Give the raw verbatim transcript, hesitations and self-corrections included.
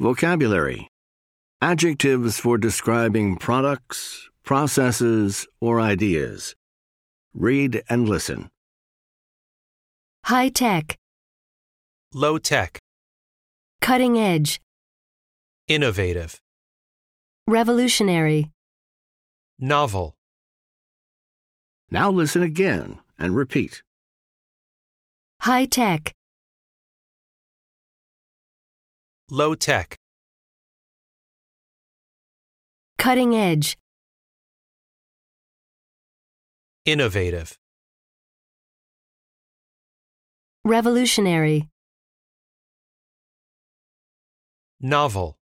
Vocabulary. Adjectives for describing products, processes, or ideas. Read and listen. High-tech, Low-tech. cutting edge, Innovative. revolutionary, Novel. Now listen again and repeat. high-tech, Low-tech. cutting edge, Innovative. revolutionary. Novel.